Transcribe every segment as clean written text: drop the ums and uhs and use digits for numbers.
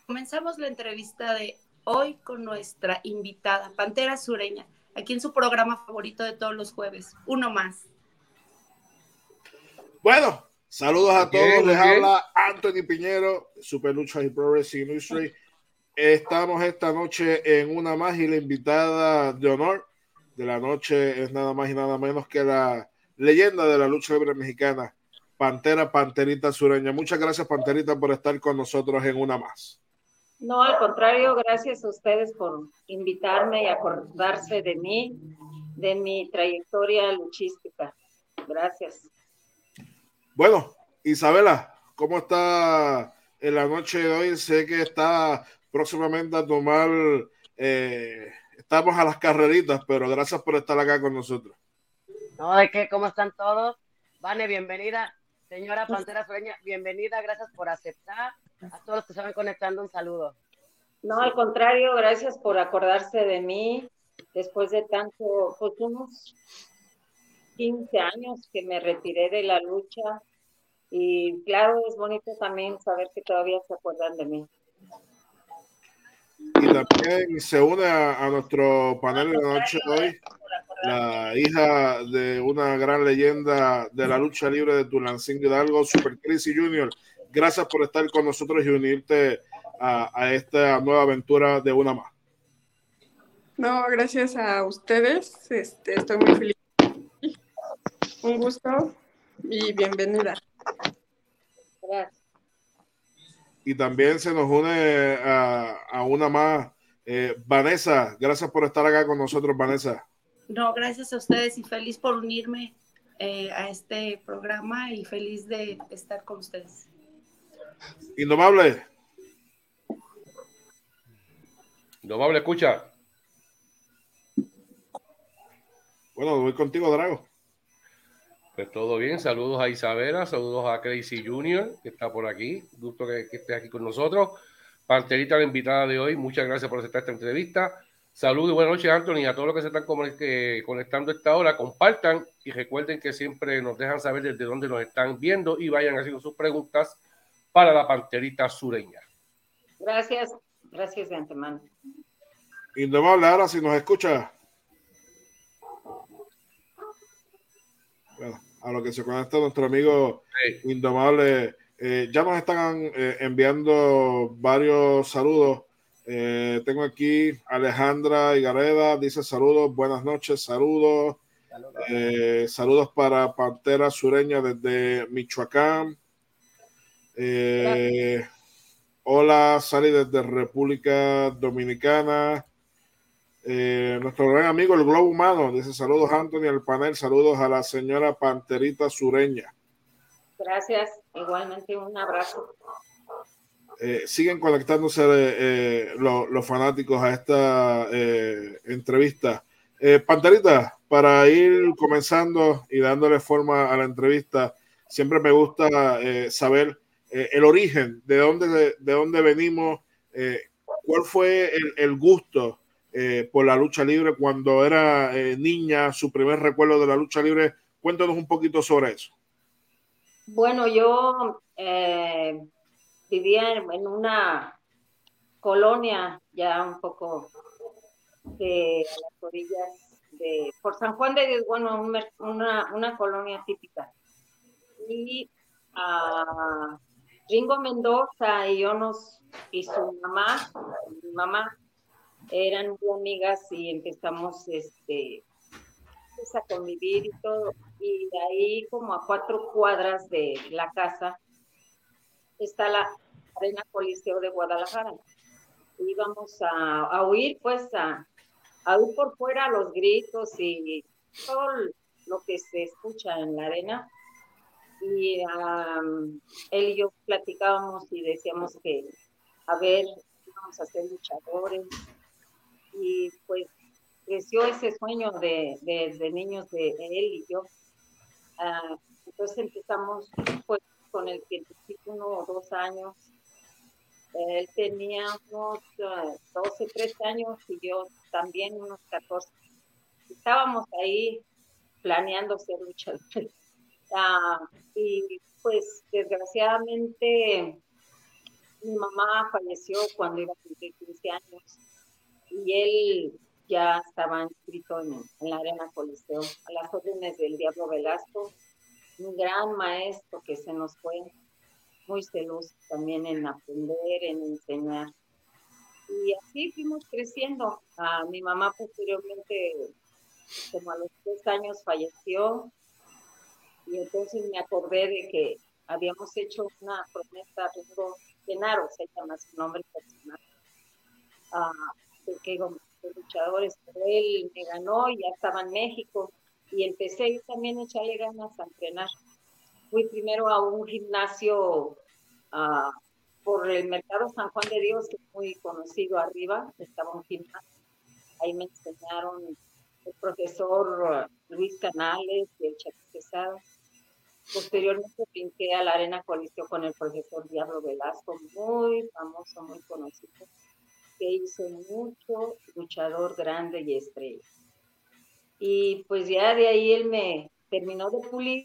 Comenzamos la entrevista de hoy con nuestra invitada, Pantera Sureña, aquí en su programa favorito de todos los jueves, Uno Más. Bueno, saludos a todos. Les bien. habla Anthony Piñero, Super Lucha y Pro Wrestling Industry. Estamos esta noche en Una Más y la invitada de honor de la noche es nada más y nada menos que la leyenda de la lucha libre mexicana, Panterita Sureña. Muchas gracias, Panterita, por estar con nosotros en Una Más. No, al contrario, gracias a ustedes por invitarme y acordarse de mí, de mi trayectoria luchística. Gracias. Bueno, Isabela, ¿cómo está en la noche de hoy? Sé que está próximamente a tomar, estamos a las carreritas, pero gracias por estar acá con nosotros. No, ¿de qué? ¿Cómo están todos? Vane, bienvenida. Señora Pantera Sureña, bienvenida, gracias por aceptar. A todos los que se van conectando, un saludo. No, al contrario, gracias por acordarse de mí después de tanto, pues unos 15 años que me retiré de la lucha. Y claro, es bonito también saber que todavía se acuerdan de mí. Y también se une a nuestro panel de la noche de hoy la hija de una gran leyenda de la lucha libre de Tulancingo Hidalgo, Super Chrissy Jr. Gracias por estar con nosotros y unirte a esta nueva aventura de Una Más. No, gracias a ustedes. Estoy muy feliz. Un gusto y bienvenida. Gracias. Y también se nos une a Una Más Vanessa. Gracias por estar acá con nosotros, Vanessa. No, gracias a ustedes y feliz por unirme a este programa y feliz de estar con ustedes. Indomable. Indomable, escucha. Bueno, voy contigo, Drago. Pues todo bien, saludos a Isabela, saludos a Crazy Junior, que está por aquí, gusto que esté aquí con nosotros. Panterita, la invitada de hoy, muchas gracias por aceptar esta entrevista. Saludos y buenas noches, Anthony, a todos los que se están conectando a esta hora, compartan y recuerden que siempre nos dejan saber desde dónde nos están viendo y vayan haciendo sus preguntas para la Panterita Sureña. Gracias de antemano. Indomable, ahora si nos escucha. Bueno, a lo que se conecta nuestro amigo Indomable, ya nos están enviando varios saludos. Tengo aquí Alejandra Higareda, dice saludos, buenas noches, saludos. Saludos para Pantera Sureña desde Michoacán. Hola, Sally desde República Dominicana. Nuestro gran amigo el Globo Humano dice saludos Anthony al panel, saludos a la señora Panterita Sureña. Gracias, igualmente un abrazo. Siguen conectándose los fanáticos a esta entrevista. Panterita, para ir comenzando y dándole forma a la entrevista, siempre me gusta saber el origen, de dónde venimos, cuál fue el gusto por la lucha libre cuando era niña, su primer recuerdo de la lucha libre. Cuéntanos un poquito sobre eso. Bueno, yo vivía en una colonia ya un poco de las orillas por San Juan de Dios, bueno, una colonia típica. Y Ringo Mendoza y y su mamá, mi mamá, eran muy amigas y empezamos pues, a convivir y todo. Y de ahí, como a 4 cuadras de la casa, está la Arena Coliseo de Guadalajara. Íbamos a huir, pues, a huir por fuera los gritos y todo lo que se escucha en la arena. Y él y yo platicábamos y decíamos que, a ver, íbamos a ser luchadores. Y pues creció ese sueño de niños de él y yo. Entonces empezamos pues con el que 1 o 2 años. Él tenía unos 12, 13 años y yo también unos 14. Estábamos ahí planeando ser luchadores. Y pues desgraciadamente Mi mamá falleció cuando iba a cumplir 15 años y él ya estaba inscrito en la Arena Coliseo, a las órdenes del Diablo Velasco, un gran maestro que se nos fue, muy celoso también en aprender, en enseñar. Y así fuimos creciendo. Mi mamá posteriormente, como a los 3 años, falleció, y entonces me acordé de que habíamos hecho una promesa, Ringo Genaro se llama su nombre personal, que íbamos a ser luchadores, pero él me ganó y ya estaba en México, y empecé yo también a echarle ganas a entrenar. Fui primero a un gimnasio por el Mercado San Juan de Dios, que es muy conocido arriba, estaba un gimnasio. Ahí me enseñaron el profesor Luis Canales y el Chato Quesada. Posteriormente brinqué a la Arena Coliseo con el profesor Diablo Velasco, muy famoso, muy conocido, que hizo mucho luchador grande y estrella. Y pues ya de ahí él me terminó de pulir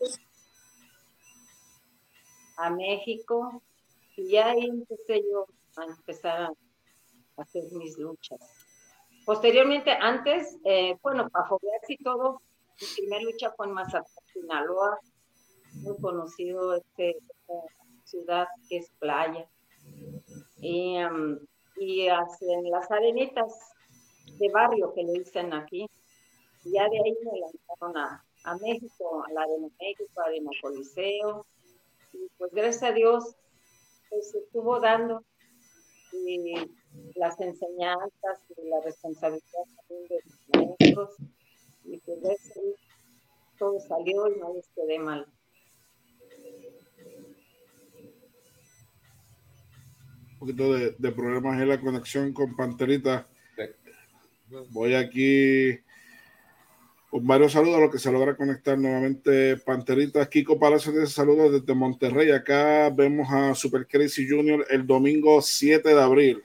a México, y ya ahí empecé yo a empezar a hacer mis luchas. Posteriormente, antes, bueno, para foguearse y todo, mi primera lucha fue en Mazatlán, Sinaloa, muy conocido esta ciudad que es playa. Y en las arenitas de barrio que le dicen aquí, y ya de ahí me lanzaron a México, a la Arena México, a Arena Coliseo, y pues gracias a Dios, pues se estuvo dando las enseñanzas y la responsabilidad también de los maestros, y pues gracias a Dios todo salió y no les quedé mal. Un poquito de problemas en la conexión con Panterita. Voy aquí con varios saludos a los que se logra conectar nuevamente Panterita. Kiko Palacio dice saludos desde Monterrey. Acá vemos a Super Crazy Junior el domingo 7 de abril.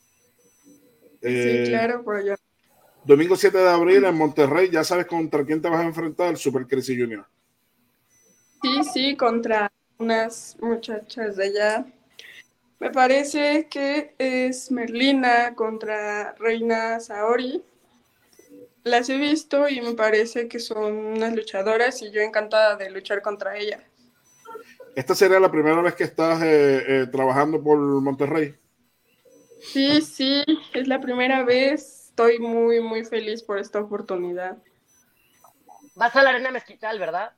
Sí, claro, por allá. Domingo 7 de abril en Monterrey. ¿Ya sabes contra quién te vas a enfrentar, Super Crazy Junior? Sí, contra unas muchachas de allá. Me parece que es Merlina contra Reina Saori. Las he visto y me parece que son unas luchadoras y yo encantada de luchar contra ellas. ¿Esta sería la primera vez que estás trabajando por Monterrey? Sí, es la primera vez. Estoy muy, muy feliz por esta oportunidad. Vas a la Arena Mezquital, ¿verdad?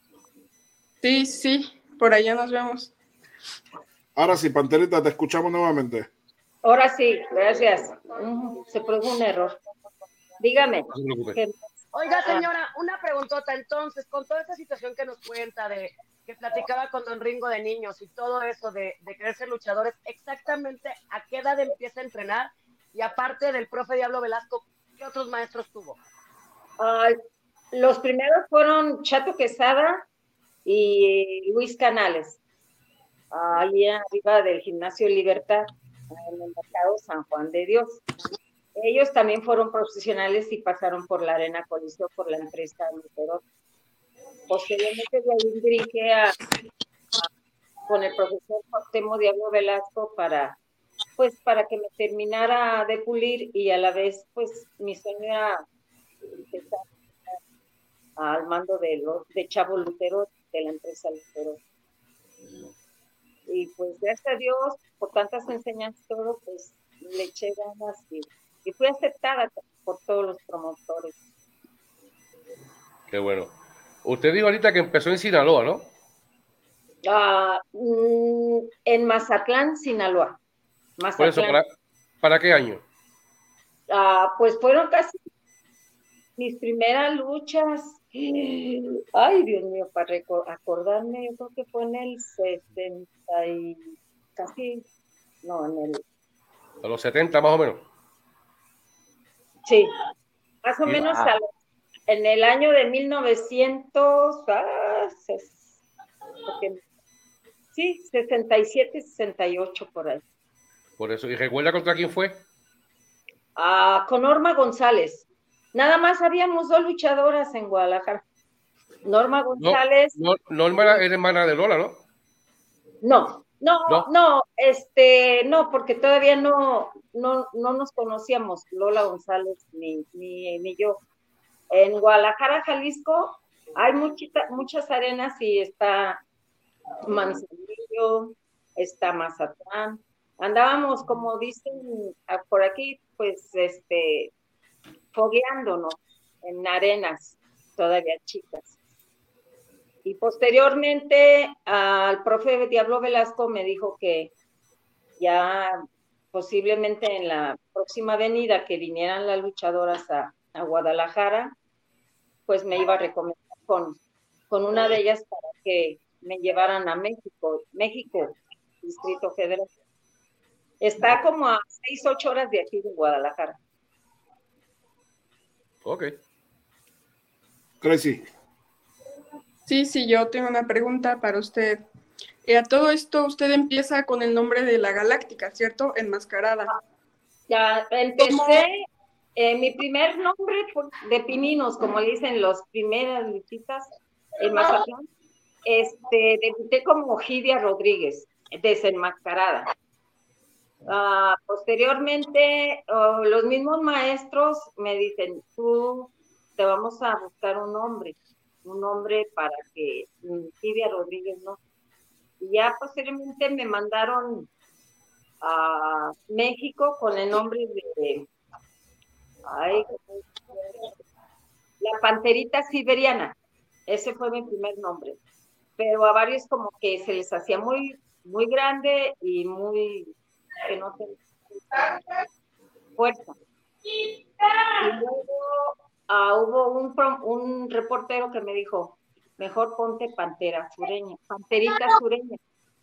Sí, por allá nos vemos. Ahora sí, Panterita, te escuchamos nuevamente. Ahora sí, gracias. Se produjo un error. Dígame. No se preocupe. Oiga, señora, una preguntota. Entonces, con toda esta situación que nos cuenta de que platicaba con don Ringo de niños y todo eso de querer ser luchadores, exactamente a qué edad empieza a entrenar, y aparte del profe Diablo Velasco, ¿qué otros maestros tuvo? Los primeros fueron Chato Quesada y Luis Canales, ahí arriba del Gimnasio Libertad, en el Mercado San Juan de Dios. Ellos también fueron profesionales y pasaron por la Arena Coliseo, por la empresa Luterot. Posteriormente de ahí dirigí con el profesor Cuauhtémoc Diablo Velasco para que me terminara de pulir, y a la vez, pues, mi sueño era empezar al mando de Chavo Luterot, de la empresa Luterot. Y pues, gracias a Dios, por tantas enseñanzas, todo, pues, le eché ganas y fui aceptada por todos los promotores. Qué bueno. Usted dijo ahorita que empezó en Sinaloa, ¿no? En Mazatlán, Sinaloa. Por eso, ¿para qué año? Pues fueron casi mis primeras luchas. Ay, Dios mío, para acordarme, yo creo que fue en el 70 y casi, no, A los 70 más o menos. Sí, más o menos en el año de 1900, sí, 67, 68 por ahí. Por eso, ¿y recuerda contra quién fue? Con Norma González. Nada más habíamos 2 luchadoras en Guadalajara. Norma González. Norma era hermana de Lola, ¿no? No, No, porque todavía no nos conocíamos, Lola González ni yo. En Guadalajara, Jalisco, hay muchas arenas y está Manzanillo, está Mazatlán. Andábamos, como dicen por aquí, pues, fogueándonos en arenas todavía chicas. Y posteriormente al profe Diablo Velasco me dijo que ya posiblemente en la próxima avenida que vinieran las luchadoras a Guadalajara, pues me iba a recomendar con una de ellas para que me llevaran a México, Distrito Federal. Está como a 6-8 horas de aquí de Guadalajara. Ok. Crazy. Sí, yo tengo una pregunta para usted. A todo esto usted empieza con el nombre de la Galáctica, ¿cierto? Enmascarada. Ya empecé, mi primer nombre de Pininos, como le dicen los primeras luchitas en Mazatlán, debuté como Ojidia Rodríguez, desenmascarada. Posteriormente, los mismos maestros me dicen, tú te vamos a buscar un nombre para que Ojidia Rodríguez no. Y ya posteriormente me mandaron a México con el nombre de la Panterita Siberiana. Ese fue mi primer nombre. Pero a varios como que se les hacía muy, muy grande y muy que no tenía fuerza. Y luego hubo un reportero que me dijo, mejor ponte Panterita Sureña.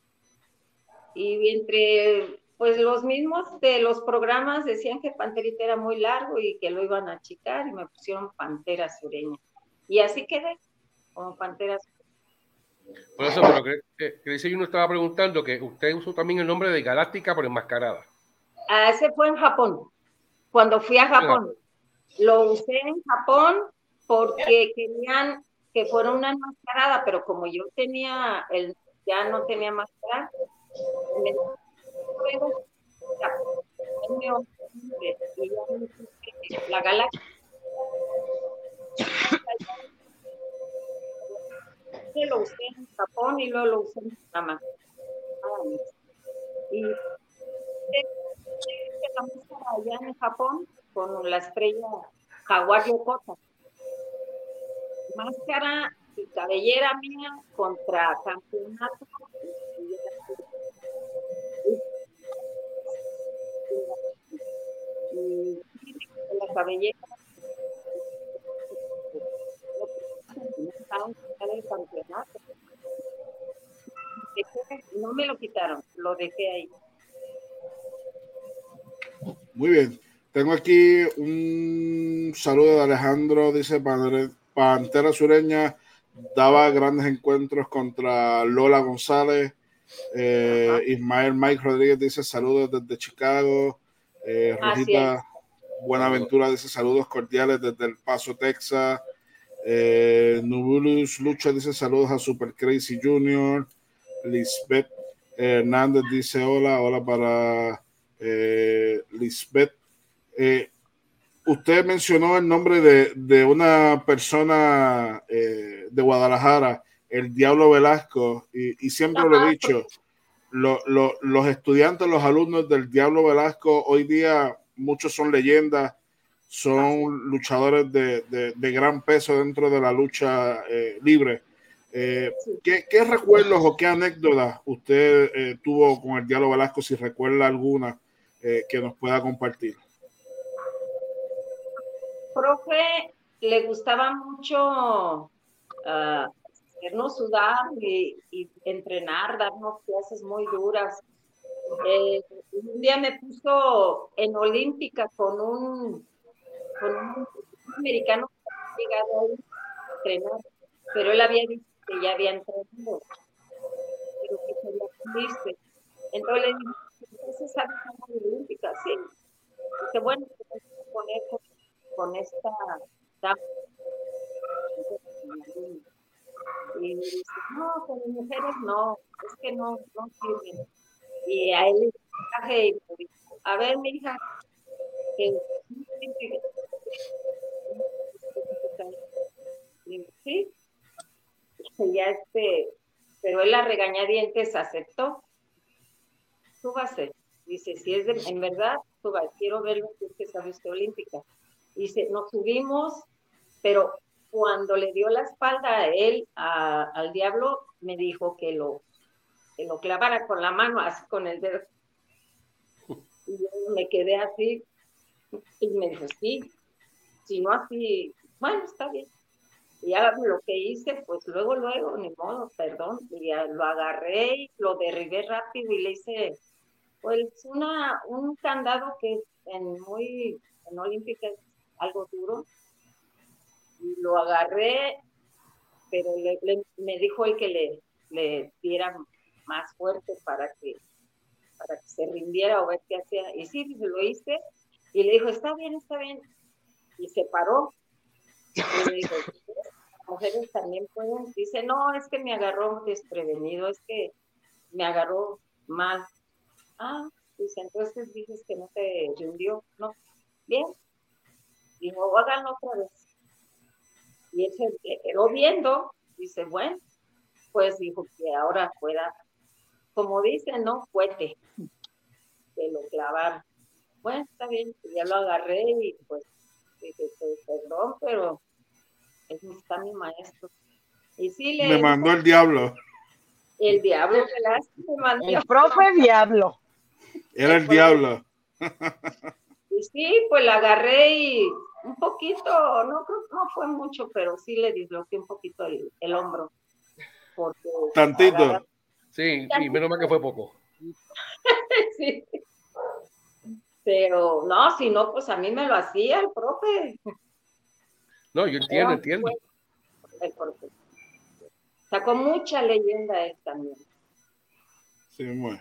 Y entre pues los mismos de los programas decían que Panterita era muy largo y que lo iban a achicar y me pusieron Pantera Sureña. Y así quedé, como Pantera Sureña. Por eso, pero Crazy Junior estaba preguntando que usted usó también el nombre de Galáctica por enmascarada. Ese fue en Japón, cuando fui a Japón. Lo usé en Japón porque querían que fuera una enmascarada, pero como yo ya no tenía máscara, la Galáctica. Lo usé en Japón y luego lo usé en Panamá. Y la máscara allá en Japón con la estrella Jaguar Yokota. Máscara y cabellera mía contra campeonato. Y la cabellera del campeonato. No me lo quitaron, lo dejé ahí. Muy bien. Tengo aquí un saludo de Alejandro, dice Pantera Sureña daba grandes encuentros contra Lola González. Ismael Mike Rodríguez dice saludos desde Chicago. Rosita Buenaventura dice saludos cordiales desde El Paso, Texas. Nubulus Lucha dice saludos a Super Crazy Junior. Lisbeth Hernández dice hola para Lisbeth. Usted mencionó el nombre de una persona de Guadalajara, el Diablo Velasco, y siempre lo he dicho, los estudiantes, los alumnos del Diablo Velasco, hoy día muchos son leyendas, son luchadores de gran peso dentro de la lucha libre. ¿Qué recuerdos o qué anécdotas usted tuvo con el Diablo Velasco, si recuerda alguna que nos pueda compartir? Profe, le gustaba mucho hacernos sudar y entrenar, darnos clases muy duras. Un día me puso en Olímpica con un americano que había llegado a entrenar, pero él había dicho que ya había entrenado, pero que quería cumplirse. Entonces le dije, ¿entonces sabes cómo de Olímpica? Sí. Dice, bueno, te vas a poner con esta dama. Y dice, no, con las mujeres no, es que no sirven. Y a él le traje y me dijo, a ver, mi hija, que sí, y ya pero él a regañadientes aceptó. Súbase. Dice, si es en verdad, suba, quiero ver lo que es que sabe usted olímpica. Dice, nos subimos, pero cuando le dio la espalda a él, al diablo, me dijo que lo clavara con la mano, así con el dedo. Y yo me quedé así, y me dijo, sí, si no así, bueno, está bien. Y ya lo que hice, pues luego, ni modo, perdón, y ya lo agarré y lo derribé rápido y le hice, pues, un candado que en olímpica es algo duro, y lo agarré, pero me dijo él que le diera más fuerte para que se rindiera o ver qué hacía, y sí, lo hice, y le dijo, está bien, y se paró, y le dijo, las mujeres también pueden, dice, no, es que me agarró desprevenido, es que me agarró mal. Ah, dice, entonces dices que no te rindió, no, bien, dijo, háganlo otra vez. Y él se quedó viendo, dice, bueno, pues dijo que ahora fuera, como dicen, ¿no? Fuete, que lo clavaron. Bueno, está bien, ya lo agarré y pues dije, pues, perdón, pero está mi maestro. Y sí me mandó el diablo. El diablo, ¿verdad? Me mandó. El profe diablo. Era el diablo. Y sí, pues la agarré y un poquito, no fue mucho, pero sí le disloqué un poquito el hombro. Porque tantito. Sí, menos mal que fue poco. Sí. Pero no, si no, pues a mí me lo hacía el profe. No, yo entiendo. El profe. Sacó mucha leyenda él también. Sí, muy.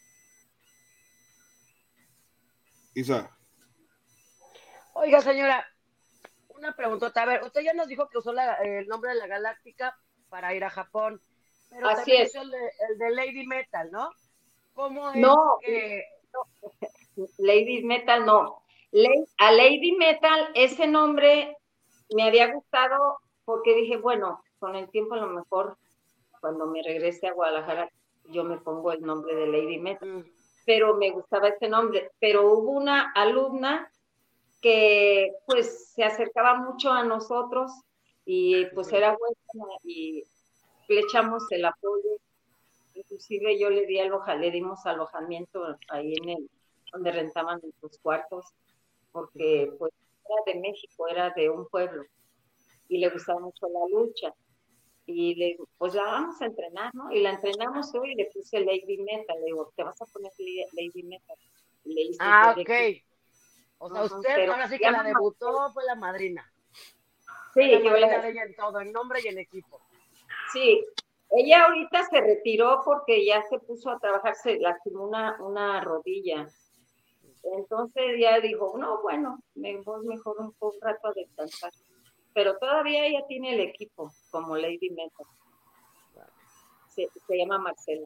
Isa. Oiga, señora, una preguntota. A ver, usted ya nos dijo que usó el nombre de la Galáctica para ir a Japón, pero Así también es. usó el de Lady Metal, ¿no? ¿Cómo es no, que...? Lady Metal no. A Lady Metal ese nombre me había gustado porque dije, bueno, con el tiempo a lo mejor cuando me regrese a Guadalajara yo me pongo el nombre de Lady Metal. Pero me gustaba ese nombre. Pero hubo una alumna que pues se acercaba mucho a nosotros y pues era buena y le echamos el apoyo. Inclusive yo le dimos alojamiento ahí donde rentaban nuestros cuartos, porque pues era de México, era de un pueblo y le gustaba mucho la lucha. Y pues ya vamos a entrenar, ¿no? Y la entrenamos hoy y le puse Lady Metal. Le digo, te vas a poner Lady Metal. Y le hice ok. O sea, usted ahora sí que la debutó, fue la madrina. Sí, la madrina de ella en todo, en nombre y en equipo. Sí, ella ahorita se retiró porque ya se puso a trabajar, se lastimó una rodilla. Entonces ya dijo, no, bueno, me voy mejor un rato a descansar. Pero todavía ella tiene el equipo, como Lady Metal. Se llama Marcela.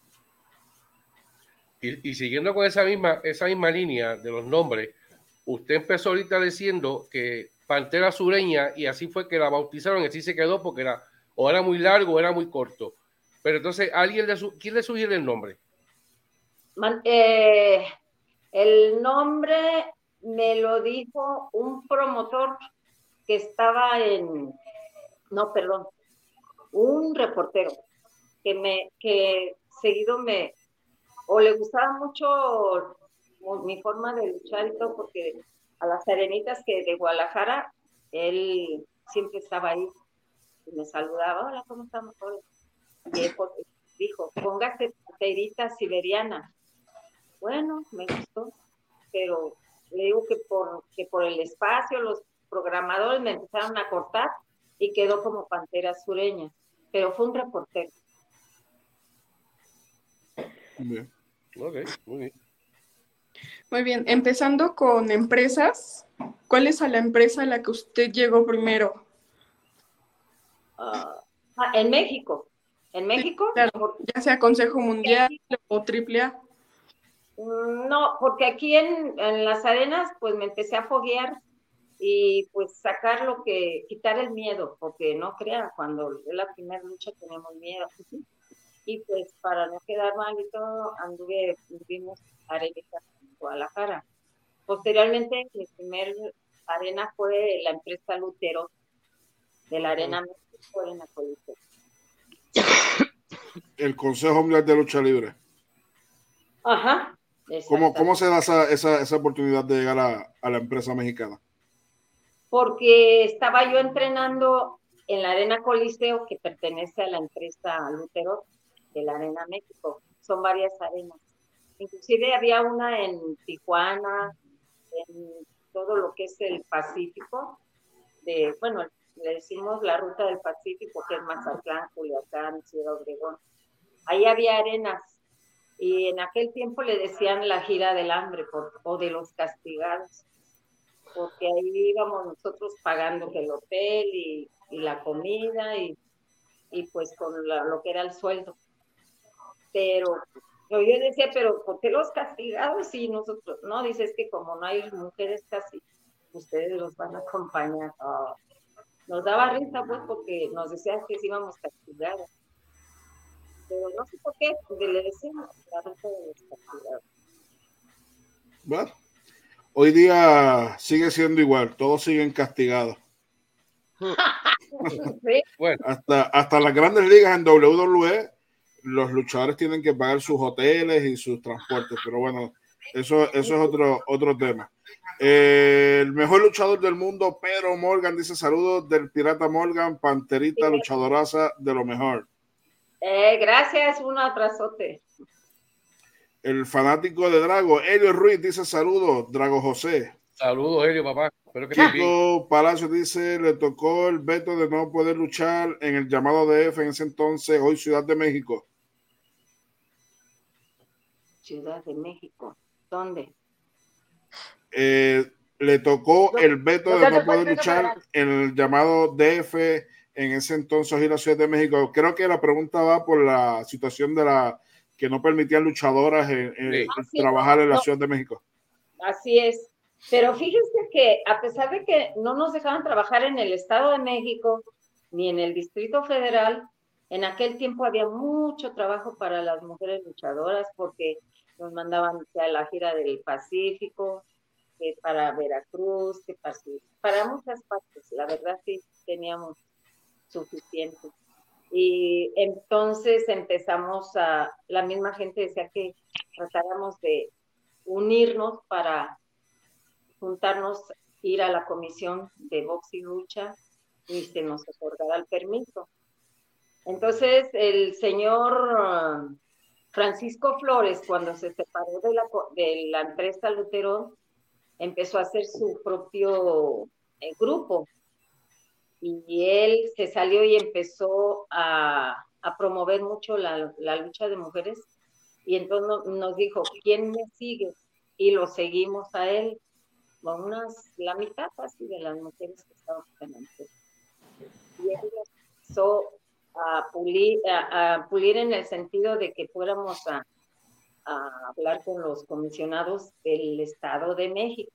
Y siguiendo con esa misma línea de los nombres, usted empezó ahorita diciendo que Pantera Sureña, y así fue que la bautizaron, y así se quedó porque era muy largo o era muy corto. Pero entonces, ¿quién le sugiere el nombre? El nombre me lo dijo un promotor que estaba un reportero que seguido o le gustaba mucho mi forma de luchar y todo, porque a las arenitas que de Guadalajara, él siempre estaba ahí y me saludaba, hola, ¿cómo estamos? Y él dijo, póngase panterita siberiana. Bueno, me gustó, pero le digo que por el espacio, los programadores me empezaron a cortar y quedó como Pantera Sureña, pero fue un reportero. Bien. Ok, muy bien. Muy bien, empezando con empresas, ¿cuál es la empresa a la que usted llegó primero? En México. ¿En México? Sí, claro, ya sea Consejo Mundial o AAA. No, porque aquí en las arenas, pues me empecé a foguear y pues quitar el miedo, porque no crea, cuando es la primera lucha tenemos miedo. Y pues para no quedar mal y todo, tuvimos arenas en Guadalajara. Posteriormente, mi primer arena fue la empresa Lutero de la Arena México en la Coliseo. El Consejo Mundial de Lucha Libre. Ajá. ¿Cómo se da esa oportunidad de llegar a la empresa mexicana? Porque estaba yo entrenando en la Arena Coliseo, que pertenece a la empresa Lutero de la Arena México. Son varias arenas. Inclusive había una en Tijuana, en todo lo que es el Pacífico, bueno, le decimos la ruta del Pacífico, que es Mazatlán, Culiacán, Ciudad Obregón. Ahí había arenas, y en aquel tiempo le decían la gira del hambre o de los castigados, porque ahí íbamos nosotros pagando el hotel y la comida y pues con lo que era el sueldo. Pero yo decía, pero ¿por qué los castigados y nosotros? No, dices que como no hay mujeres casi, ustedes los van a acompañar. Oh. Nos daba risa, pues, porque nos decían que sí íbamos castigados. Pero no sé por qué, porque le decíamos la ruta de los castigados. Bueno, hoy día sigue siendo igual, todos siguen castigados. ¿Sí? Bueno. Hasta las grandes ligas en WWE, los luchadores tienen que pagar sus hoteles y sus transportes, pero bueno, eso es otro tema. El mejor luchador del mundo, Pedro Morgan, dice saludos del Pirata Morgan, Panterita, luchadoraza de lo mejor. Gracias, un abrazote. El fanático de Drago, Helio Ruiz, dice saludos, Drago José. Saludos, Helio, papá. Espero que Chico Palacio dice, le tocó el veto de no poder luchar en el llamado DF en ese entonces, hoy Ciudad de México. Ciudad de México, ¿dónde? Le tocó el veto de no poder luchar en el llamado DF en ese entonces, hoy la Ciudad de México. Creo que la pregunta va por la situación de que no permitían luchadoras trabajar en la Ciudad de México. Así es. Pero fíjense que a pesar de que no nos dejaban trabajar en el Estado de México ni en el Distrito Federal, en aquel tiempo había mucho trabajo para las mujeres luchadoras porque nos mandaban a la gira del Pacífico, que para Veracruz, que para muchas partes. La verdad sí teníamos suficiente. Y entonces la misma gente decía que tratáramos de unirnos para juntarnos, ir a la comisión de box y lucha y se nos otorgará el permiso. Entonces, el señor Francisco Flores, cuando se separó de la empresa Lutero, empezó a hacer su propio grupo y él se salió y empezó a promover mucho la lucha de mujeres y entonces nos dijo, ¿quién me sigue? Y lo seguimos a él. La mitad casi de las mujeres que estaban en la empresa. Y él empezó a pulir en el sentido de que fuéramos a hablar con los comisionados del Estado de México.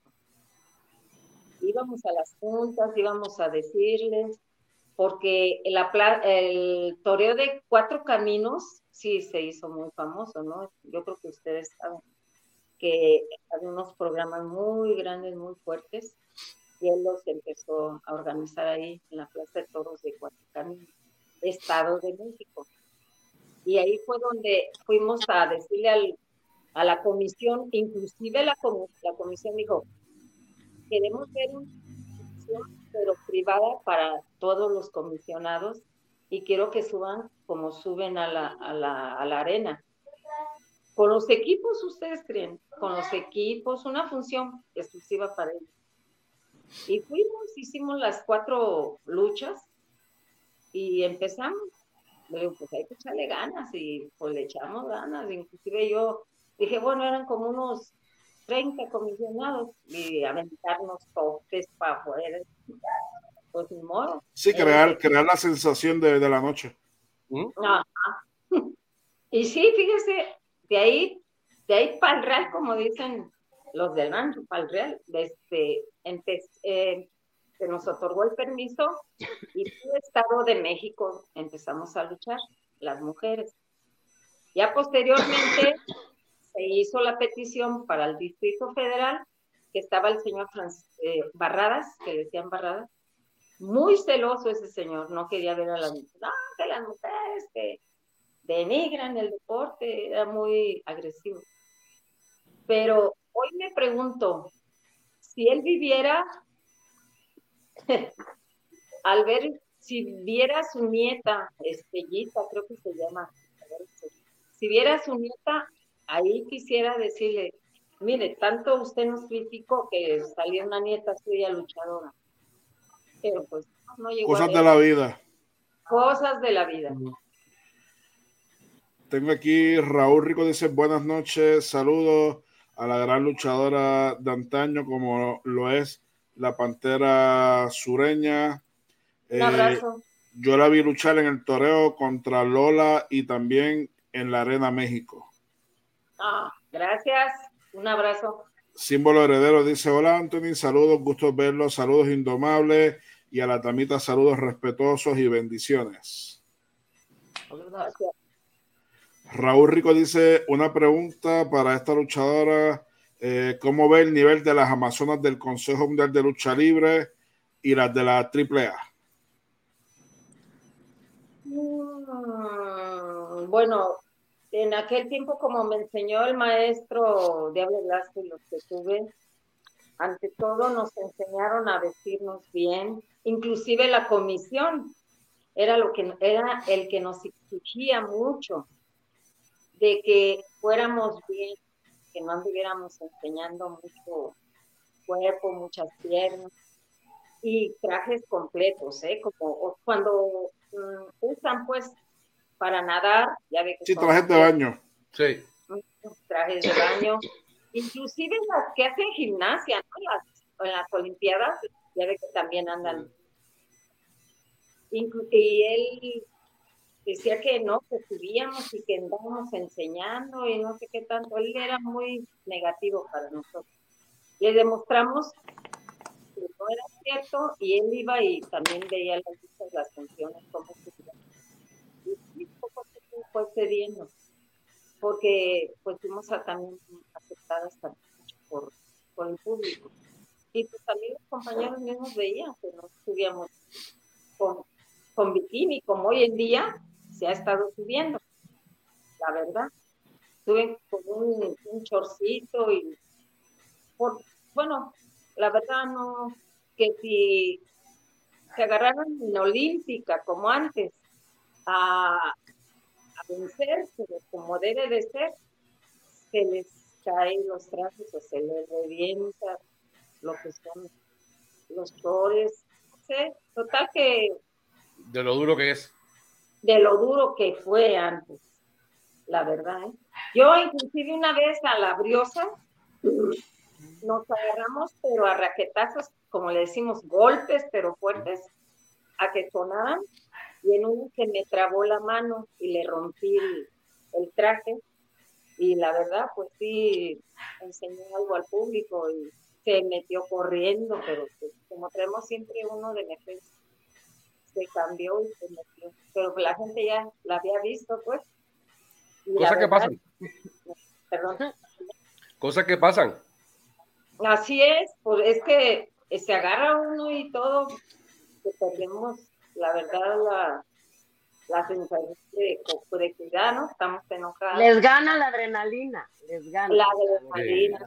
Íbamos a las juntas, íbamos a decirles, porque el toreo de 4 caminos sí se hizo muy famoso, ¿no? Yo creo que ustedes saben que había unos programas muy grandes, muy fuertes, y él los empezó a organizar ahí en la Plaza de Toros de Cuatro Estado de México. Y ahí fue donde fuimos a decirle a la comisión, inclusive la comisión dijo, queremos ver una comisión, pero privada para todos los comisionados, y quiero que suban como suben a la arena. Con los equipos, ¿ustedes creen? Con los equipos, una función exclusiva para ellos. Y hicimos las 4 luchas y empezamos. Le digo, pues hay que echarle ganas y pues le echamos ganas. Inclusive yo dije, bueno, eran como unos 30 comisionados y aventarnos topes para afuera. Pues ni modo. Sí, crear la sensación de la noche. Ajá. Y sí, fíjese, de ahí de ahí para el Real, como dicen los del rancho, para el Real, se nos otorgó el permiso y el Estado de México empezamos a luchar, las mujeres. Ya posteriormente se hizo la petición para el Distrito Federal, que estaba el señor Barradas, que le decían Barradas, muy celoso ese señor, no quería ver a las mujeres, no, que las mujeres que denigran el deporte, era muy agresivo. Pero hoy me pregunto, si él viviera, al ver, si viera a su nieta, Estellita, creo que se llama, si viera a su nieta, ahí quisiera decirle, mire, tanto usted nos criticó que salió una nieta suya luchadora. Pero pues no llegó Cosas a de la vida. Cosas de la vida. Tengo aquí Raúl Rico, dice buenas noches, saludos a la gran luchadora de antaño como lo es la Pantera Sureña. Un abrazo. Yo la vi luchar en el toreo contra Lola y también en la Arena México. Gracias, un abrazo. Símbolo Heredero dice hola Anthony, saludos, gusto verlos, saludos indomables y a la Tamita saludos respetuosos y bendiciones. Gracias. Raúl Rico dice una pregunta para esta luchadora, ¿cómo ve el nivel de las Amazonas del Consejo Mundial de Lucha Libre y las de la AAA? Bueno, en aquel tiempo, como me enseñó el maestro Diablo Blasco y los que tuve, ante todo nos enseñaron a vestirnos bien, inclusive la comisión era el que nos exigía mucho de que fuéramos bien, que no anduviéramos enseñando mucho cuerpo, muchas piernas y trajes completos, como cuando usan pues para nadar, ya ve que sí, trajes de baño. Sí. Trajes de baño, inclusive las que hacen gimnasia, ¿no? En las Olimpiadas, ya ve que también andan. Y él decía que no, que subíamos y que andábamos enseñando y no sé qué tanto. Él era muy negativo para nosotros. Le demostramos que no era cierto y él iba y también veía las funciones, cómo se iba. Y poco a poco fue cediendo, porque pues fuimos también aceptadas también por el público. Y pues también los compañeros mismos veían que nos subíamos con bikini, como hoy en día se ha estado subiendo, la verdad. Suben con un chorcito y, bueno, la verdad no, que si se agarraron en olímpica como antes a vencerse como debe de ser, se les caen los trajes o se les revienta lo que son los chores, no sé, total que de lo duro que es. De lo duro que fue antes, la verdad. Yo inclusive una vez a la Briosa nos agarramos, pero a raquetazos, como le decimos, golpes, pero fuertes, a que sonaban, y en uno se me trabó la mano y le rompí el traje, y la verdad, pues sí, enseñó algo al público y se metió corriendo, pero pues, como traemos siempre uno de emergencia, se cambió y se metió, pero la gente ya la había visto, pues. Cosas que pasan. Perdón. Cosas que pasan. Así es, pues es que se agarra uno y todo, que perdemos, la verdad, la sensación de cuidar, ¿no? Estamos enojados. Les gana la adrenalina, les gana. La adrenalina.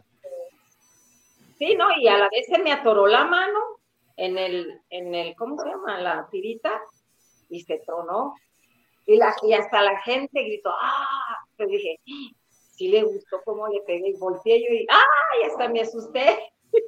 Sí, ¿no? Y a la vez se me atoró la mano en el ¿cómo se llama? La tirita, y se tronó. Y hasta la gente gritó, ¡ah! Yo dije, sí le gustó cómo le pegué, y volteé yo y ¡ay! Hasta me asusté.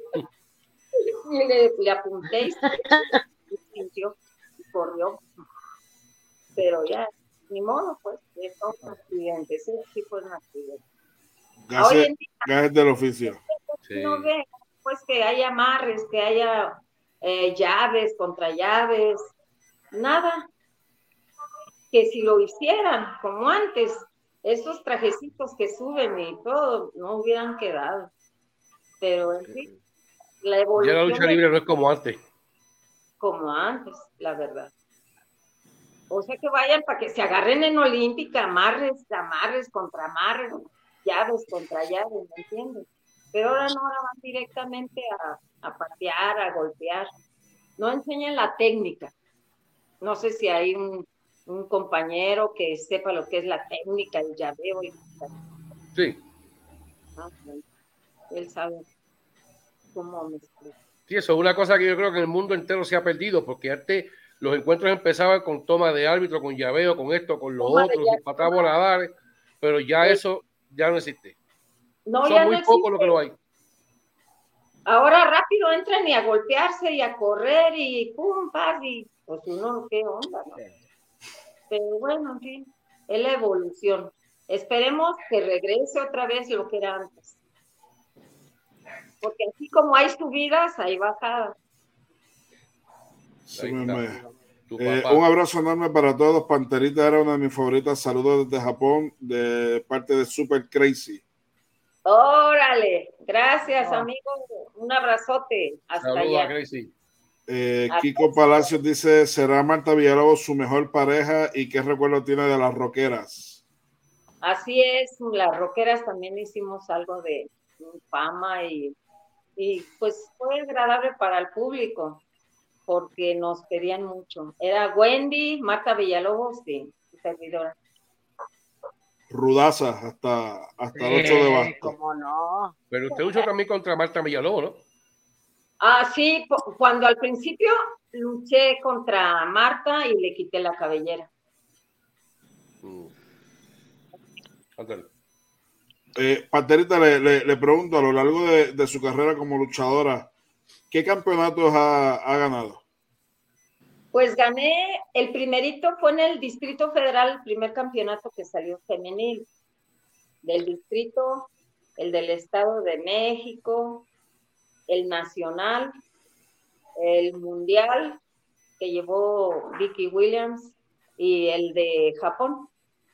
Y le apunté y sintió y corrió. Pero ya, ni modo, pues, es un accidente, ese sí fue un accidente. Gajes del oficio. Sí. No ve, pues, que haya amarres, que haya llaves, contra llaves, nada. Que si lo hicieran como antes, esos trajecitos que suben y todo no hubieran quedado. Pero en fin, la Ya evolución la lucha libre no es como antes. como antes, la verdad. O sea, que vayan para que se agarren en olímpica, amarres contra amarres, llaves contra llaves, ¿me entiendes? Pero ahora no, ahora van directamente a patear, a golpear. No enseñan la técnica. No sé si hay un compañero que sepa lo que es la técnica, el llaveo. Sí. ¿No? Él sabe cómo me explico. Sí, eso es una cosa que yo creo que en el mundo entero se ha perdido, porque antes los encuentros empezaban con toma de árbitro, con llaveo, con esto, con los otros, y patadas voladores, pero ya eso ya no existe. No, Son ya muy no pocos lo que lo hay. Ahora rápido entran y a golpearse y a correr y pum, paz, y pues uno, ¿qué onda, no? Pero bueno, en fin, es la evolución. Esperemos que regrese otra vez lo que era antes. Porque así como hay subidas, hay bajadas. Sí, papá. un abrazo enorme para todos. Panterita era una de mis favoritas. Saludos desde Japón de parte de Super Crazy. Órale, gracias, amigo. Un abrazote. Hasta Saludos allá. a Crazy. Kiko Palacios dice: ¿será Marta Villalobos su mejor pareja y qué recuerdo tiene de las rockeras? Así es, las rockeras también hicimos algo de fama y pues fue agradable para el público porque nos pedían mucho. Era Wendy, Marta Villalobos y servidora. Rudazas hasta el 8 de basta. ¿Cómo no? Pero usted luchó también contra Marta Villalobos, ¿no? Ah, sí, cuando al principio luché contra Marta y le quité la cabellera. Panterita, le pregunto, a lo largo de su carrera como luchadora, ¿qué campeonatos ha ganado? Pues gané, el primerito fue en el Distrito Federal, el primer campeonato que salió femenil, del distrito, el del Estado de México, el nacional, el mundial que llevó Vicky Williams y el de Japón.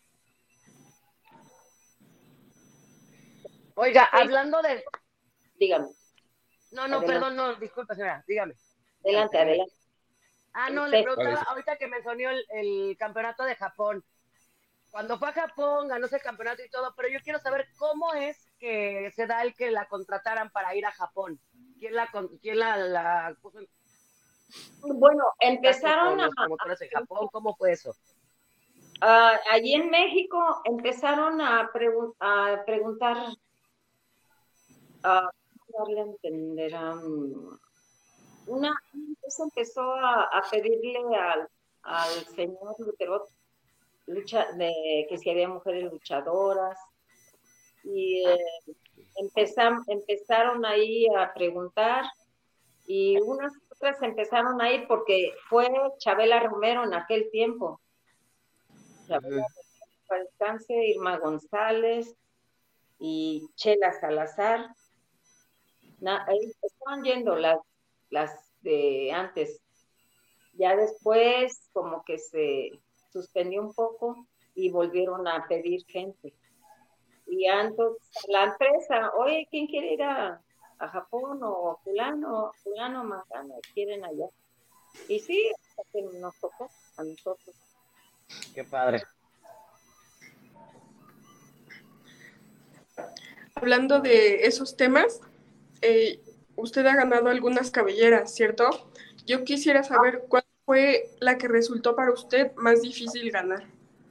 Oiga, hablando de... Dígame. No, Adelante. perdón, no, disculpa, señora, dígame. Adelante. Ah, no, le preguntaba, ahorita que mencionó el campeonato de Japón. Cuando fue a Japón, ganó ese campeonato y todo, pero yo quiero saber cómo es que se da el que la contrataran para ir a Japón. ¿Quién la puso en... Bueno, empezaron con los promotores en Japón? ¿Cómo fue eso? Allí en México empezaron a preguntar, darle a entender, una vez empezó a pedirle al señor Luterot que si había mujeres luchadoras y empezaron ahí a preguntar y unas otras empezaron a ir porque fue Chabela Romero en aquel tiempo. Chabela para descanse, Irma González y Chela Salazar. Ahí estaban yendo las de antes. Ya después como que se suspendió un poco y volvieron a pedir gente. Y entonces la empresa, oye, ¿quién quiere ir a Japón? O fulano, mangano, quieren allá. Y sí, hasta que nos tocó a nosotros. Qué padre. Hablando de esos temas, usted ha ganado algunas cabelleras, ¿cierto? Yo quisiera saber cuál fue la que resultó para usted más difícil ganar.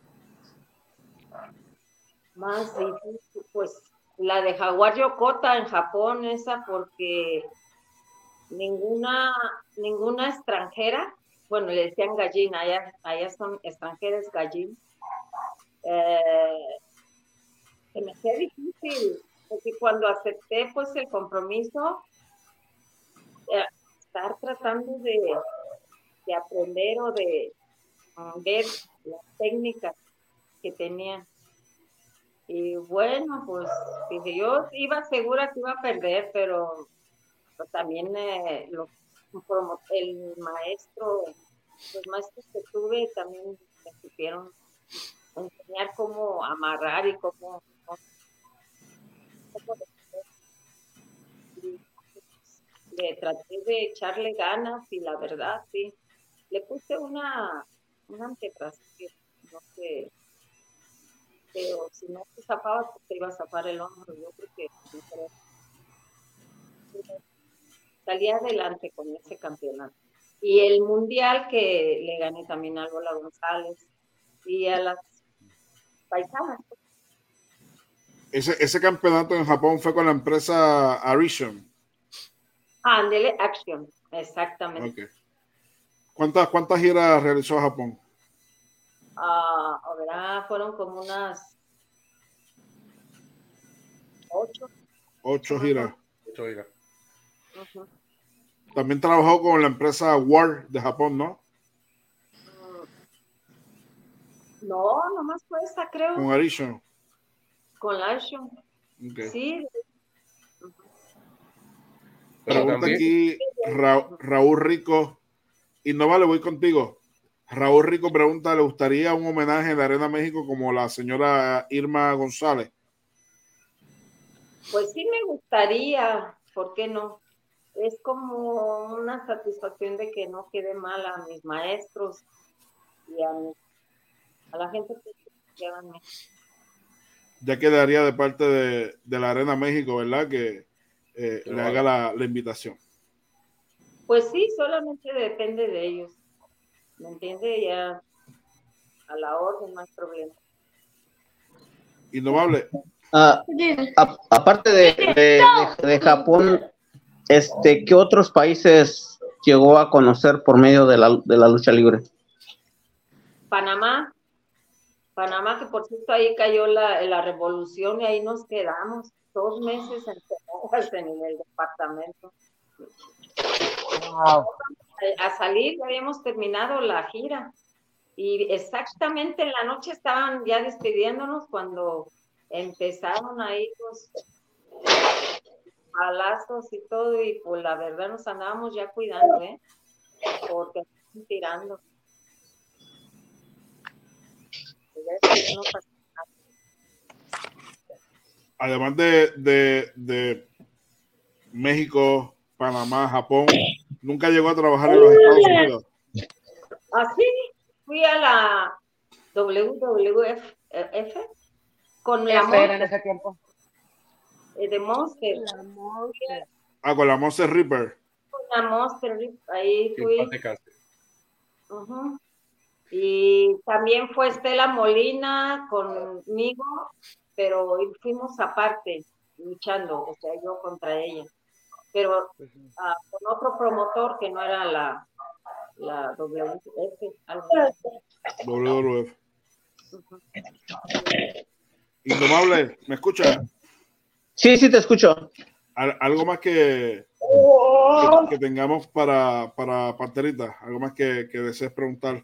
Más difícil, pues la de Jaguar Yokota en Japón, esa porque ninguna extranjera, bueno, le decían gallina, allá son extranjeras gallín, se me hacía difícil, porque cuando acepté pues el compromiso, estar tratando de aprender o de ver las técnicas que tenían. Y bueno, pues dije, yo iba segura que iba a perder, pero también el maestro, los maestros que tuve también me supieron enseñar cómo amarrar y cómo le traté de echarle ganas y la verdad, sí. Le puse una antebrazo que no sé, pero si no te zafabas, pues te iba a zafar el hombro. Yo creo que salí adelante con ese campeonato. Y el mundial que le gané también a Lola González y a las paisanas. Ese campeonato en Japón fue con la empresa Arishon. Ándele, Action, exactamente. Okay. ¿Cuántas giras realizó a Japón? Fueron como unas 8. 8 giras. 8 giras. Uh-huh. También trabajó con la empresa War de Japón, ¿no? No, nomás fue esta, creo. Con Arishon. Con la Action. Okay. Sí. Pregunta también... aquí Raúl Rico. Y no vale, voy contigo. Raúl Rico pregunta, ¿le gustaría un homenaje en la Arena México como la señora Irma González? Pues sí me gustaría, ¿por qué no? Es como una satisfacción de que no quede mal a mis maestros y a la gente que llevan. Ya quedaría de parte de la Arena México, ¿verdad? Que le haga la invitación. Pues sí, solamente depende de ellos. ¿Me entiende? Ya a la orden, no hay problema. Innomable. Aparte de Japón, ¿qué otros países llegó a conocer por medio de la lucha libre? Panamá, que por cierto ahí cayó la revolución y ahí nos quedamos 2 meses encerrados en el departamento. Wow. A salir, ya habíamos terminado la gira y exactamente en la noche estaban ya despidiéndonos cuando empezaron ahí los balazos y todo, y pues la verdad nos andábamos ya cuidando, porque estaban tirando. Además de México, Panamá, Japón, ¿nunca llegó a trabajar en los Estados Unidos? Así, fui a la WWF con la Monster en ese tiempo. De Monster. Con la Monster Reaper. Con la Monster Reaper, ahí fui. Uh-huh. Y también fue Estela Molina conmigo, pero fuimos aparte, luchando, o sea, yo contra ella. Pero con otro promotor que no era la WWF. WWF. Indomable, ¿me escucha? Sí, te escucho. ¿Algo más que tengamos para Panterita? ¿Algo más que desees preguntar?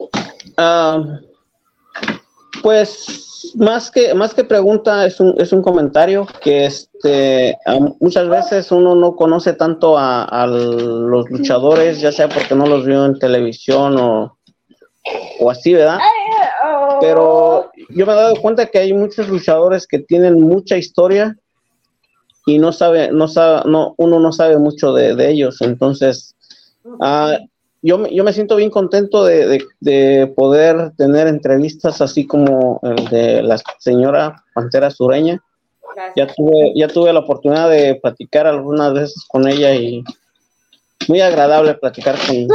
Pues más que pregunta es un comentario que muchas veces uno no conoce tanto a los luchadores, ya sea porque no los vio en televisión o así, ¿verdad? Pero yo me he dado cuenta que hay muchos luchadores que tienen mucha historia y uno no sabe mucho de ellos. Entonces yo me siento bien contento de poder tener entrevistas así como el de la señora Pantera Sureña. Ya tuve la oportunidad de platicar algunas veces con ella y muy agradable platicar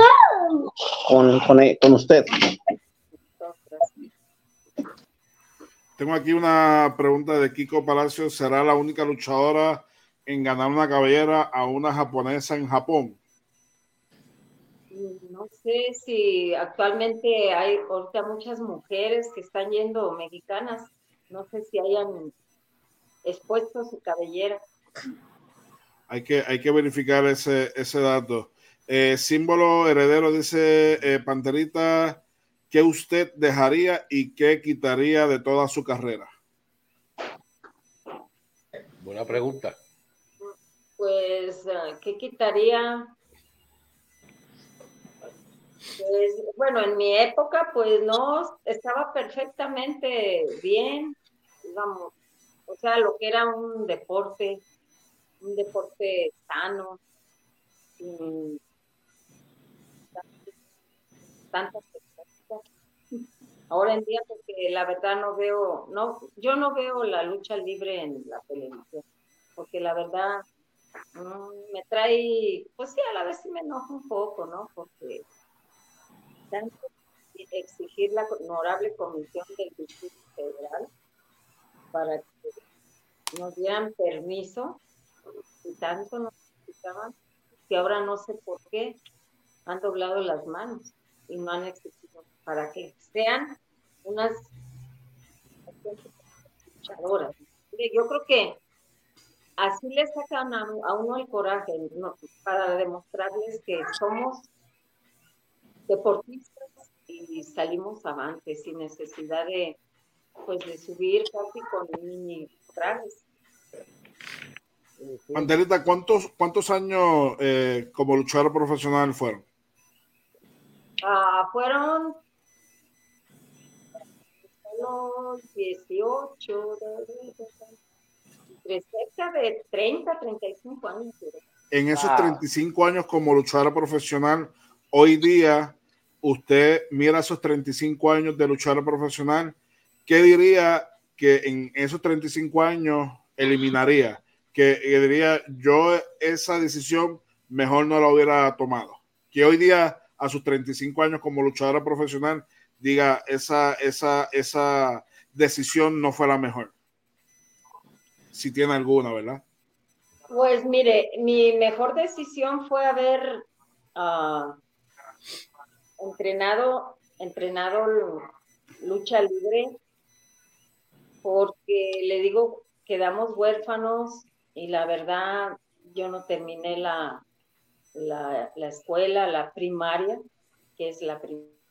con usted. Tengo aquí una pregunta de Kiko Palacio. ¿Será la única luchadora en ganar una cabellera a una japonesa en Japón? No sé si actualmente hay ahorita muchas mujeres que están yendo, mexicanas, no sé si hayan expuesto su cabellera. Hay que verificar ese dato. Símbolo Heredero dice, Panterita, ¿qué usted dejaría y qué quitaría de toda su carrera? Buena pregunta. Pues, ¿qué quitaría? Pues, bueno, en mi época, pues no, estaba perfectamente bien, digamos, o sea, lo que era un deporte sano, sin tantas cosas. Ahora en día, porque la verdad no veo, no, yo no veo la lucha libre en la televisión, porque la verdad me trae, pues sí, a la vez sí me enoja un poco, ¿no? Porque tanto exigir la honorable comisión del Distrito Federal para que nos dieran permiso y tanto nos explicaban que ahora no sé por qué han doblado las manos y no han exigido para que sean unas luchadoras. Yo creo que así le sacan a uno el coraje, ¿no? Para demostrarles que somos deportistas y salimos avantes sin necesidad de, pues, de subir casi con mini trajes. Panterita, ¿cuántos años como luchador profesional fueron? Fueron los 18, entre cerca de 30, 35 años. En esos 35 años como luchador profesional, hoy día, usted mira esos 35 años de luchador profesional, ¿qué diría que en esos 35 años eliminaría? Que diría, yo esa decisión mejor no la hubiera tomado. Que hoy día, a sus 35 años como luchadora profesional, diga, esa decisión no fue la mejor. Si tiene alguna, ¿verdad? Pues mire, mi mejor decisión fue haber entrenado lucha libre, porque le digo, quedamos huérfanos y la verdad yo no terminé la escuela, la primaria, que es la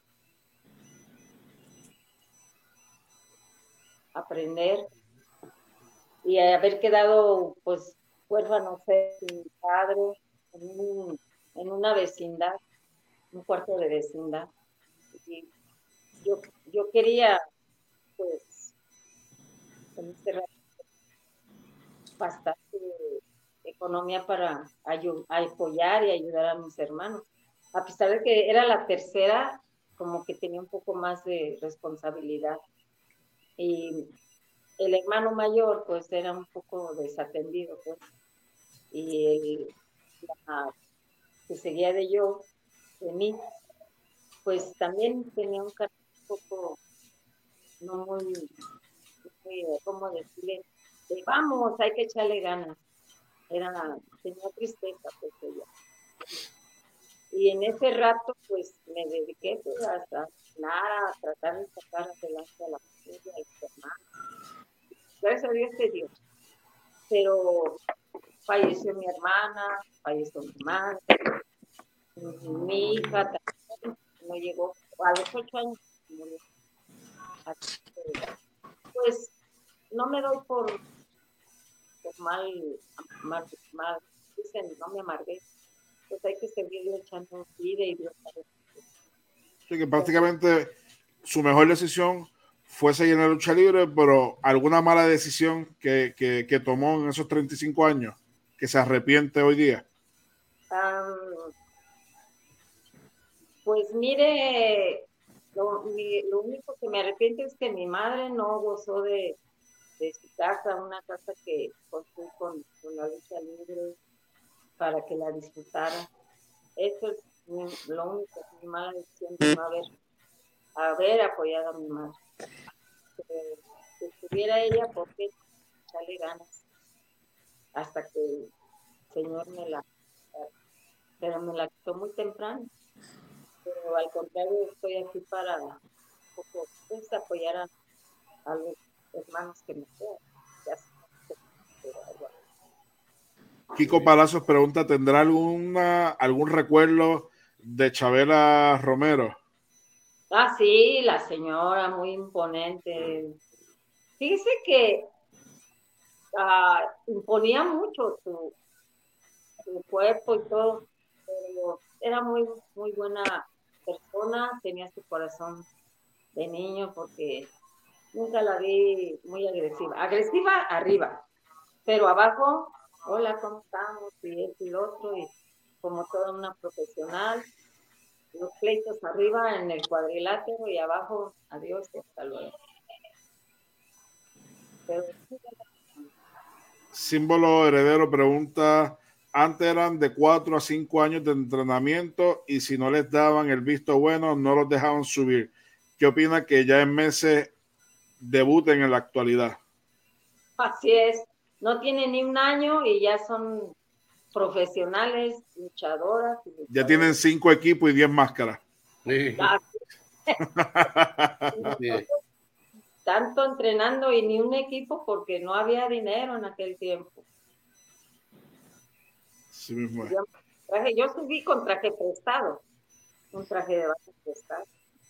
aprender, y haber quedado pues huérfano sin padre en una vecindad, un cuarto de vecindad. Y yo quería pues en este rato bastante economía para apoyar y ayudar a mis hermanos. A pesar de que era la tercera, como que tenía un poco más de responsabilidad. Y el hermano mayor, pues, era un poco desatendido, pues. Y la que seguía de mí, pues también tenía un carácter un poco, no muy, ¿cómo decirle? De, vamos, hay que echarle ganas. Tenía tristeza, pues, ella. Y en ese rato, pues, me dediqué pues, a tratar de sacar adelante a la familia, a los hermanos. Gracias a Dios te dio. Pero falleció mi hermana, falleció mi madre, mi hija también no llegó, a los 8 años murió. Pues no me doy por mal, dicen, no me amargué. Pues hay que seguir echando vida y Dios sabe. Sí, que prácticamente su mejor decisión fue seguir en la lucha libre, pero alguna mala decisión que tomó en esos 35 años, que se arrepiente hoy día. Pues mire, lo único que me arrepiento es que mi madre no gozó de su casa, una casa que construí con la lucha libre para que la disfrutara. Eso es lo único, mi mala decisión de no haber apoyado a mi madre. Si estuviera ella, ¿por qué echarle ganas? Hasta que el Señor pero me la quitó muy temprano. Pero al contrario, estoy aquí para un poco, pues, apoyar a los hermanos que me quedan. Kiko Palacios pregunta, ¿tendrá algún recuerdo de Chabela Romero? Sí, la señora, muy imponente. Fíjese que imponía mucho su cuerpo y todo, pero era muy, muy buena persona, tenía su corazón de niño porque nunca la vi muy agresiva. Agresiva arriba, pero abajo, hola, ¿cómo estamos? Y esto y lo otro, y como toda una profesional, los pleitos arriba en el cuadrilátero y abajo, adiós y hasta luego. Pero, Símbolo Heredero pregunta, antes eran de 4 a 5 años de entrenamiento y si no les daban el visto bueno, no los dejaban subir. ¿Qué opina que ya en meses debuten en la actualidad? así es, no tienen ni un año y ya son profesionales, luchadoras. Y Ya tienen 5 equipos y 10 máscaras. Sí. Sí. Tanto entrenando y ni un equipo porque no había dinero en aquel tiempo. Sí mismo es. Yo subí con traje prestado, un traje de baño prestado.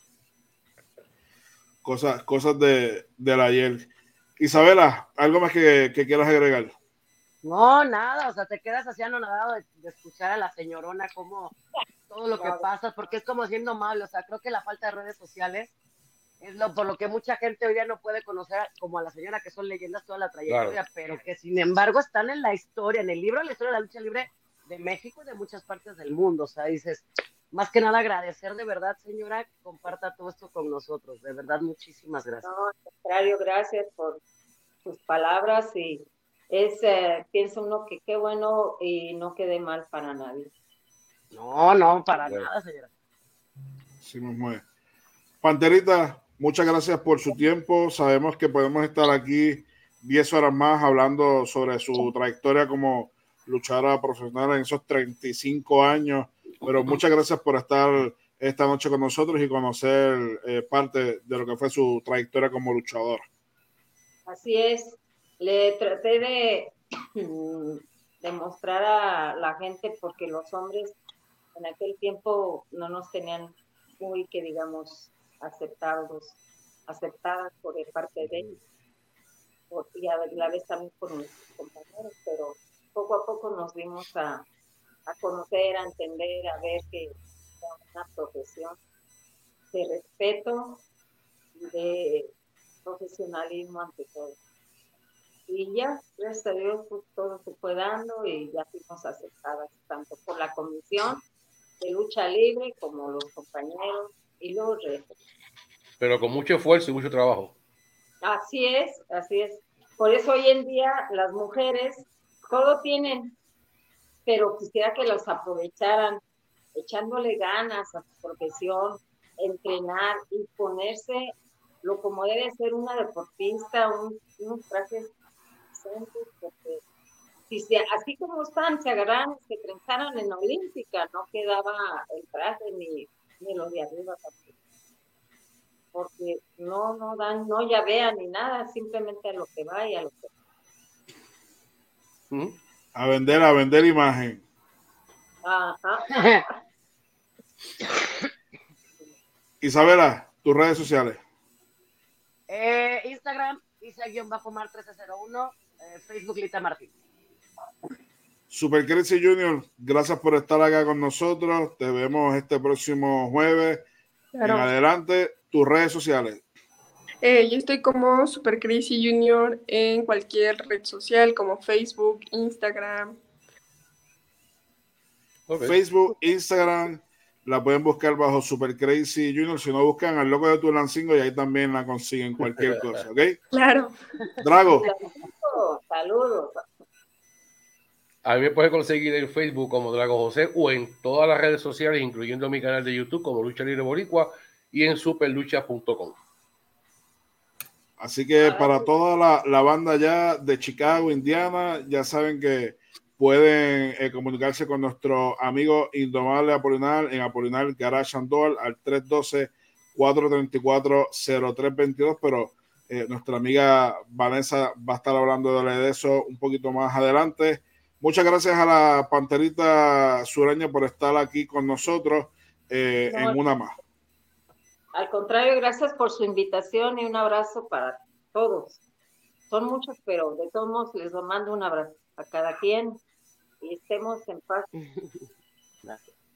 Cosas del ayer. Isabela, ¿algo más que quieras agregar? No, nada, o sea, te quedas así anonadado de escuchar a la señorona como todo lo que pasa, porque es como siendo malo, o sea, creo que la falta de redes sociales es por lo que mucha gente hoy día no puede conocer como a la señora, que son leyendas toda la trayectoria, claro, pero que sin embargo están en la historia, en el libro de la historia de la lucha libre de México y de muchas partes del mundo. O sea, dices, más que nada agradecer de verdad, señora, que comparta todo esto con nosotros. De verdad, muchísimas gracias. No, al contrario, gracias por tus palabras y piensa uno que qué bueno y no quede mal para nadie. No, para nada, señora. Sí, me mueve. Panterita, muchas gracias por su tiempo. Sabemos que podemos estar aquí 10 horas más hablando sobre su trayectoria como luchadora profesional en esos 35 años, pero muchas gracias por estar esta noche con nosotros y conocer parte de lo que fue su trayectoria como luchadora. Así es, le traté de demostrar a la gente porque los hombres en aquel tiempo no nos tenían muy, que digamos, aceptadas por parte de ellos, y a la vez también por nuestros compañeros, pero poco a poco nos dimos a conocer, a entender, a ver que era una profesión de respeto y de profesionalismo ante todo. Y ya, gracias a Dios, pues todo se fue dando y ya fuimos aceptadas tanto por la comisión de lucha libre como los compañeros y los retos. Pero con mucho esfuerzo y mucho trabajo. Así es, así es. Por eso hoy en día las mujeres todo tienen, pero quisiera que los aprovecharan echándole ganas a su profesión, entrenar y ponerse lo como debe ser una deportista, unos trajes decentes, porque si así como están, se agarraran, se trenzaran en Olímpica, no quedaba el traje ni los de arriba tampoco. Porque no dan, no ya vean ni nada, simplemente a lo que va y a lo que va. A vender imagen. Ajá. Isabela, tus redes sociales. Instagram, Isa-Mar1301, Facebook, Lita Martín. Super Crazy Junior, gracias por estar acá con nosotros. Te vemos este próximo jueves. Claro. En adelante, tus redes sociales. Yo estoy como Super Crazy Junior en cualquier red social como Facebook, Instagram. Okay. Facebook, Instagram, la pueden buscar bajo Super Crazy Junior. Si no, buscan al loco de Tulancingo y ahí también la consiguen cualquier cosa, ¿ok? Claro. Drago. Saludos. A mí me puedes conseguir en Facebook como Drago José o en todas las redes sociales, incluyendo mi canal de YouTube como Lucha Libre Boricua y en superlucha.com. Así que para toda la banda ya de Chicago, Indiana, ya saben que pueden comunicarse con nuestro amigo Indomable Apolinar en Apolinar Garage and Door al 312-434-0322, pero nuestra amiga Vanessa va a estar hablando de eso un poquito más adelante. Muchas gracias a la Panterita Sureña por estar aquí con nosotros en una más. Al contrario, gracias por su invitación y un abrazo para todos. Son muchos, pero de todos modos les mando un abrazo a cada quien y estemos en paz. Gracias.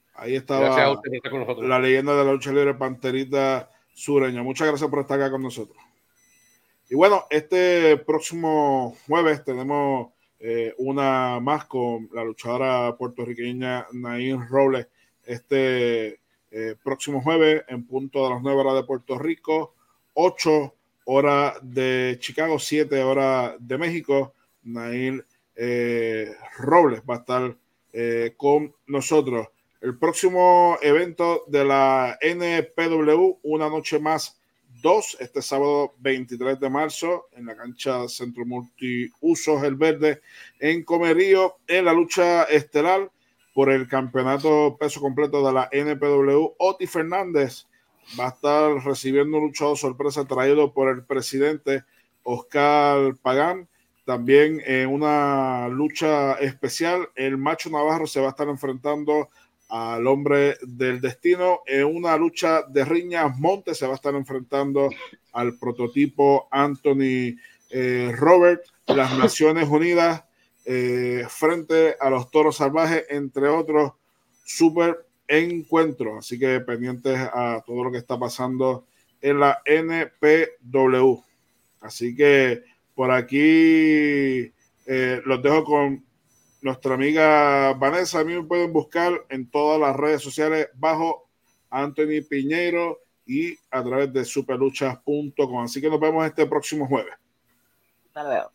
Ahí Gracias a estaba usted por estar con nosotros. la leyenda de la lucha libre, Panterita Sureña. Muchas gracias por estar acá con nosotros. Y bueno, este próximo jueves tenemos una más con la luchadora puertorriqueña Naín Robles. Este próximo jueves en punto de las 9 horas de Puerto Rico, 8 horas de Chicago, 7 horas de México. Naín Robles va a estar con nosotros. El próximo evento de la NPW, Una Noche Más 2, este sábado 23 de marzo en la cancha Centro Multiusos El Verde en Comerío, en la lucha estelar por el campeonato peso completo de la NPW. Oti Fernández va a estar recibiendo un luchador sorpresa traído por el presidente Oscar Pagán. También en una lucha especial, el Macho Navarro se va a estar enfrentando al Hombre del Destino. En una lucha de riñas, Montes se va a estar enfrentando al prototipo Anthony Robert. Las Naciones Unidas frente a los Toros Salvajes, entre otros super encuentros. Así que pendientes a todo lo que está pasando en la NPW. Así que por aquí los dejo con nuestra amiga Vanessa. A mí me pueden buscar en todas las redes sociales bajo Anthony Piñeiro y a través de superluchas.com. Así que nos vemos este próximo jueves. Hasta luego.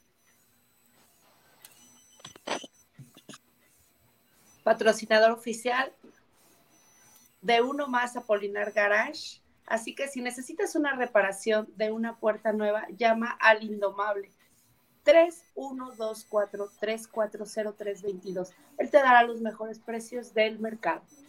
Patrocinador oficial de Uno Más Apolinar Garage. Así que si necesitas una reparación de una puerta nueva, llama al Indomable 3124-340322. Él te dará los mejores precios del mercado.